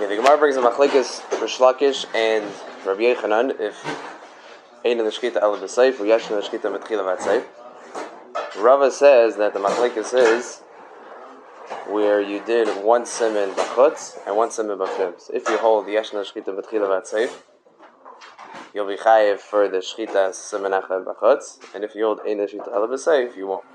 The Gemara brings a machlekes Rish Lakish and Rabbi Yochanan if ein in the shkita ela b'seif or yesh in the shkita mitchila v'atseif. Rava says that the machlekes is where you did one siman b'chutz and one siman b'fnim. So if you hold yesh in the shkita mitchila v'atseif, you'll be chayiv for the shkita siman echad b'chutz, and if you hold ein in the shkita ela b'seif, you won't.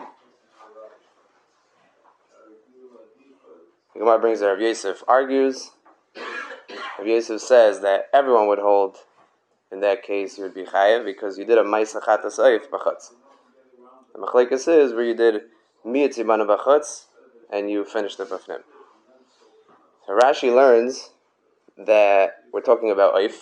The Gemara brings that Rav Yosef argues. Rav Yosef says that everyone would hold, in that case, you would be chayav because you did a ma'isa chatas oif b'chutz. The machlekes is where you did miyat zibana b'chutz and you finished the b'fnim. So Rashi learns that we're talking about oif,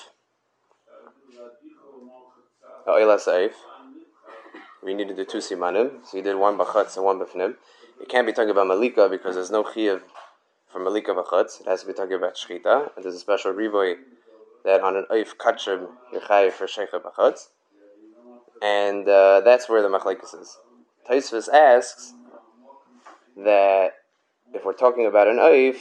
oilas oif. We needed the two simanim, so you did one b'chutz and one b'fnim. You can't be talking about malika because there's no chiyuv for malika b'chutz. It has to be talking about shchita, and there's a special rivoy that on an oif kachim you're chayiv for sheicha b'chutz, and that's where the machlekes is. Tosfos asks that if we're talking about an oif,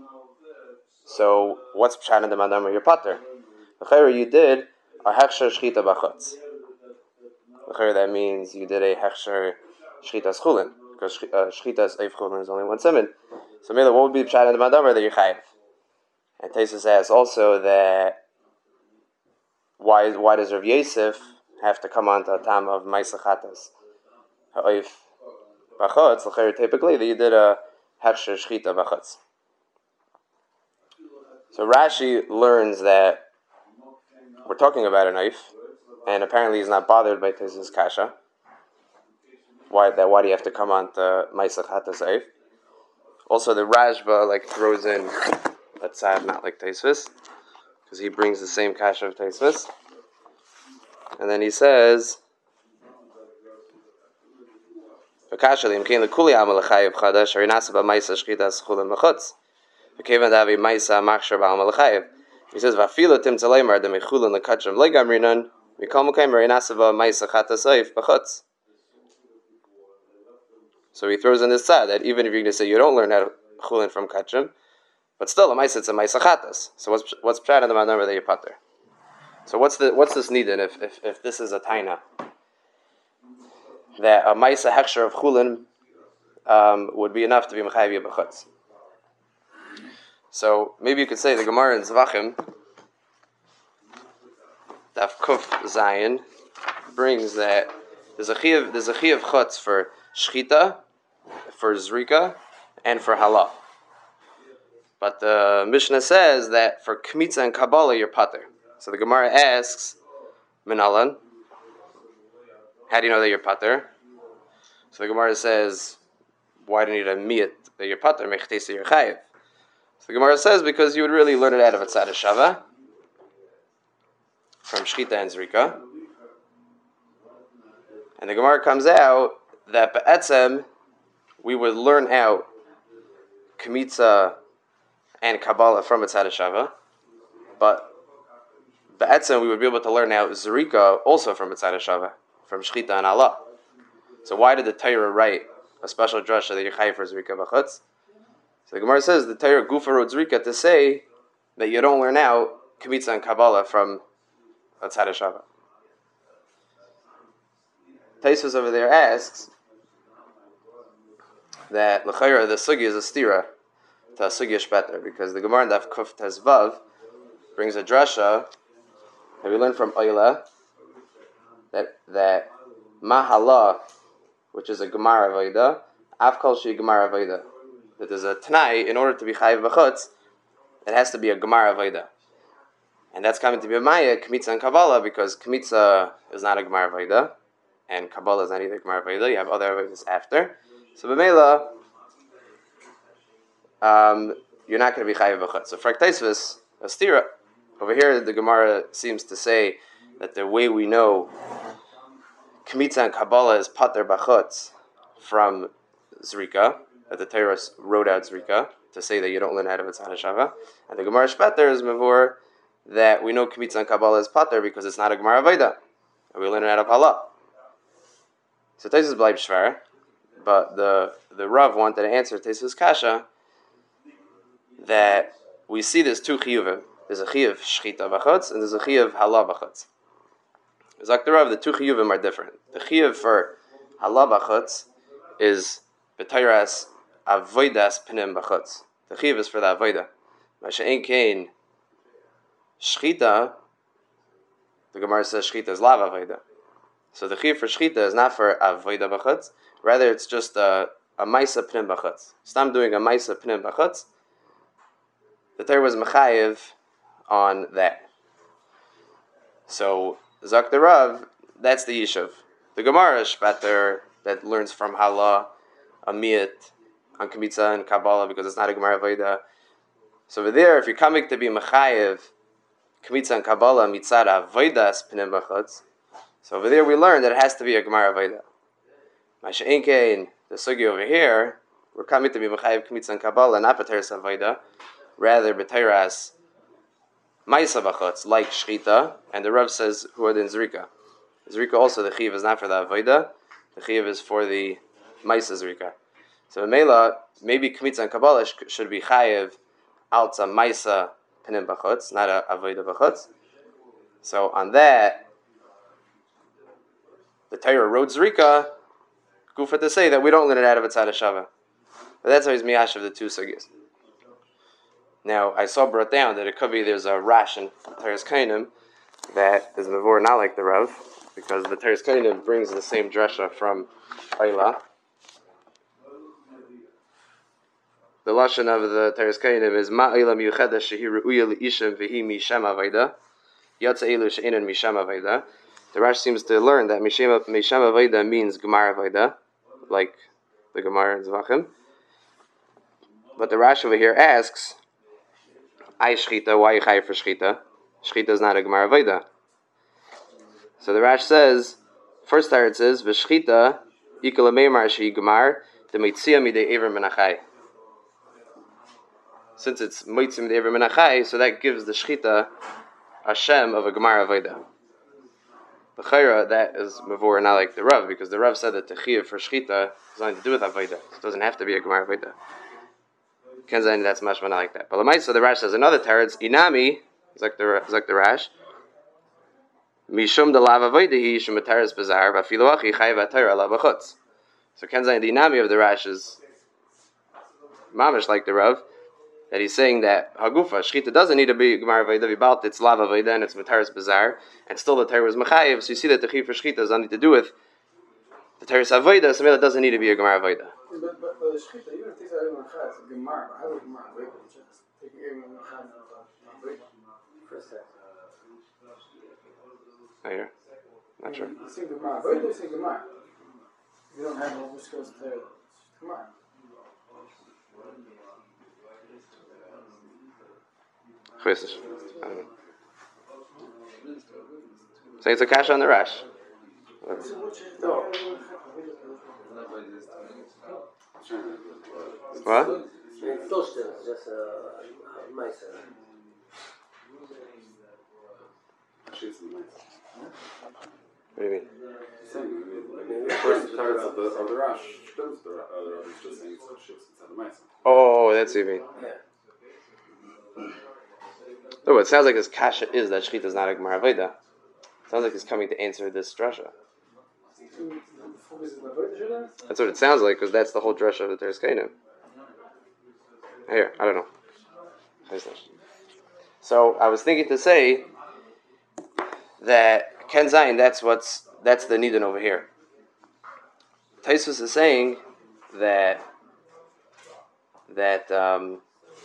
so what's pshat in the madam or your pater? L'chayra you did a hechsher shchita b'chutz. L'chayra that means you did a hechsher shchita schulin, because shchita's oif chulin is only one siman. So Mela, what would be the pshat in the madam that you're chayiv? And Tosfos asks also that why does Rav Yosef have to come on to a time of ma'isa chatas ha'oif b'chutz? L'chayr typically that you did a hechsher shchita b'chutz. So Rashi learns that we're talking about a knife, and apparently he's not bothered by Tosfos kasha. Why do you have to come on to ma'isa chatas ha'oif? Also, the Rashba throws in a tzad not like Tosfos, because he brings the same kasha of Tosfos, and then he says, he says, so he throws in this side that even if you're going to say you don't learn how to chulin from kachim, but still a ma'isa it's a ma'isa chatas. So what's pshat in the manner that you pater? So what's this needed if this is a taina that a ma'isa hechsher of chulin would be enough to be mechayiv b'chutz? So maybe you could say the Gemara in Zvachim Daf Kuf Zayin brings that there's a chiyuv chutz for shchita, for zrika, and for halah. But the Mishnah says that for kmitza and kabbalah you're pater. So the Gemara asks, Minalan, how do you know that you're pater? So the Gemara says, why do you need a miyat that you're pater? Mechtesa you're chayiv. So the Gemara says because you would really learn it out of a tzad shava from shchita and zrika. And the Gemara comes out that ba'etzem we would learn out kmitza and Kabbalah from a tzad shava, but ba'etzem we would be able to learn out zrika also from a tzad shava, from shchita and Allah. So why did the Torah write a special drasha that you're chayiv for zrika b'chutz? So the Gemara says the Torah gufa wrote zrika to say that you don't learn out kmitza and Kabbalah from a tzad shava. Tosfos over there asks that l'chayra the sugi is a stira to a sugi shpeter, because the Gemara in Daf Kuf Tezvav brings a drasha that we learn from Oyla that mahala, which is a Gemara Avoda, Avkol Shi Gemara Avoda, that there's a Tanai in order to be chayiv b'chutz, it has to be a Gemara Avoda, and that's coming to be a Maya Kmitza and Kabbalah, because Kmitza is not a Gemara Avoda and Kabbalah is not either Gemara Avoda. You have other Avodas after. So b'meila, you're not going to be chayiv b'chutz. So for Tosfos, a stira. Over here, the Gemara seems to say that the way we know Kmitza and Kabbalah is pater b'chutz from zrika, that the Torah wrote out zrika to say that you don't learn out of a tzad shava, and the Gemara shpeter is mavur that we know Kmitza and Kabbalah is pater because it's not a Gemara avoda, and we learn it out of halah. So Tosfos bleib shvar. But the Rav wanted to answer Tosfos kasha that we see there's two chiyuvim. There's a chiyuv shchita b'chutz and there's a chiyuv halah b'chutz. Zok the Rav, the two chiyuvim are different. The chiyuv for halah b'chutz is b'tayras avodas pnim b'chutz. The chiyuv is for the avodah. Masha'en kain shchita, the Gemara says shchita is lav avodah. So the chiyuv for shchita is not for avodah b'chutz, rather it's just a maisa pnim b'chutz. So I'm doing a maisa pnim b'chutz. The Torah was mechayev on that. So Zok the Rav, that's the yishuv. The Gemara Shpater that learns from Halah, a miyat, on Kmitza and Kabbalah, because it's not a Gemara Veda. So over there, if you're coming to be mechayev, Kmitza and Kabbalah, mitzara Vedas pnim b'chutz. So over there we learn that it has to be a Gemara Veda. Masha'en kein, the sugi over here, we're coming to be mechayev Kmitza and Kabbalah, not b'teres Veda, rather b'teras Maisa b'chutz, like Shchita, and the Rav says Huad in Zrika. Zrika also, the Chiv is not for the Avodah, the Chiv is for the Maisa Zrika. So Mela, maybe Kmitza and Kabbalah should be Chayev Alta Maisa Penim b'chutz, not a Avodah b'chutz. So on that, the Torah wrote Zrika, Gufa to say that we don't learn it out of a Tzad Shava. But that's always Miyash of the two sugyas. Now, I saw brought down that it could be there's a Rash in Teres Kainim that is Mavor not like the Rav, because the Teres Kainim brings the same dresha from Ayla. The Lashon of the Teres Kainim is Ma'ayla miyucheda shehi ru'uya li'ishim v'hi misham avayda yatsa elu she'enan misham avayda. The Rash seems to learn that misham avayda means Gemara avayda, like the Gemara in Zvachim. But the Rash over here asks, I shchita, why you chayiv for shchita? Shchita is not a Gemara Veda. So the Rash says, first part it says, v'shchita ikala meimar shehi gemar the meitzia midei ever menachai. Since it's meitzia midei ever menachai, so that gives the shchita a shem of a Gemara Veda. B'chayra, that is mavor not like the Rav, because the Rav said that the chiyuv for shchita has nothing to do with Avodah. It doesn't have to be a Gemara Veda. Kenzain, that's mashma not like that. But Lamaisa, the Rash says another teretz, inami, zak the Rash, mishum de lava vaydehi shum teretz bazar vafiloachi chayva teira la b'chutz. So Kenzain, the inami of the Rash is mamish like the Rav, that he's saying that hagufa shchita doesn't need to be gemara vayda v'balt it's lava vayda and it's teretz bazar, and still the Torah is mechayev. So you see that the chiyuv for shchita has nothing to do with the teretz avoda. So it doesn't need to be a gemara vayda. But the shchita, even if it takes out everyone chai, it's a gemara. How would gemara break it? Just taking everyone chai and not break it. First step. I hear. Not sure. You say gemara. Why do you say gemara? You don't have all the skills to tell gemara. I don't know. Say it's a kasha on the Rash. No. What? It's just nice. What do you mean? The first part of the Rash, the Rav is just saying it's inside the Maisa. Oh, that's what you mean. Yeah. No, but it sounds like his kasha is that shchita is not a Gemara Veda. Sounds like he's coming to answer this drasha. That's what it sounds like, because that's the whole drasha of the Teres Kainim. Here, I don't know. So I was thinking to say that Ken Zayin, that's the nidin over here. Taisus is saying that the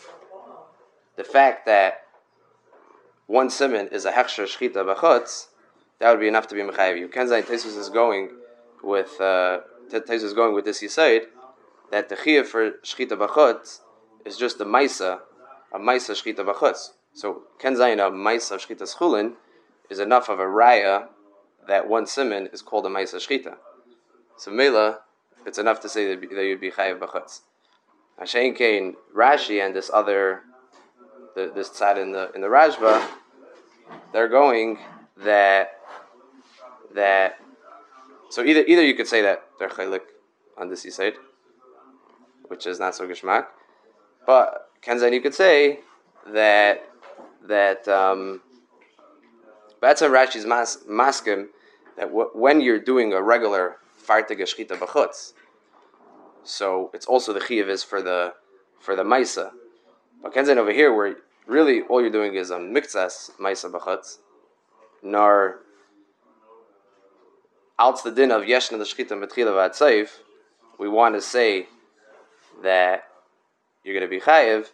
fact that one siman is a hechsher shchita b'chutz, that would be enough to be mechayev you. Ken Zayin, Taisus is going with this yisaid that the chiyuv for shchita b'chutz is just a maisa shchita b'chutz. So Ken Zayin, a maisa shchita schulin is enough of a raya that one siman is called a maisa shchita. So Mela, it's enough to say that you'd be chayev b'chutz. Hashem Kain, Rashi, and this other, this tzad in the Rajba, they're going that. So either you could say that they're chaylik on this yisaid, which is not so gishmak, but Ken Zayin, you could say that Batsa Rashi's maskim that when you're doing a regular fartig shchita b'chutz, so it's also the chiyuv is for the maisa. But Kenzain over here, where really all you're doing is a mikzas maisa b'chutz, nor out the din of yeshna the shchita metchila v'atzaif, we want to say that you're going to be chayiv.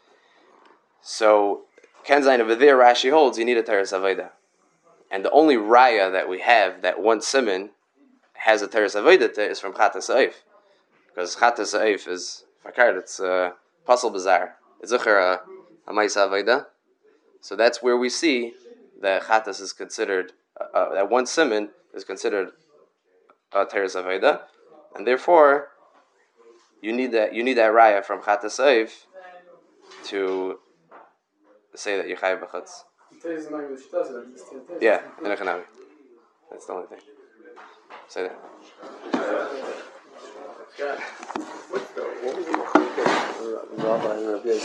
So Kenzain over there, Rashi holds you need a teres avoda, and the only raya that we have that one siman has a teres avoda is from chatas ha'if, because chatas ha'if is fakard, it's pasal bazar, it's a maisa avoda. So that's where we see that chatas is considered that one siman is considered a teres avoda, and therefore you need that raya from chatas ha'if to say that you're chayiv b'chutz. Yeah, in a chanami. That's the only thing. Say that. What was the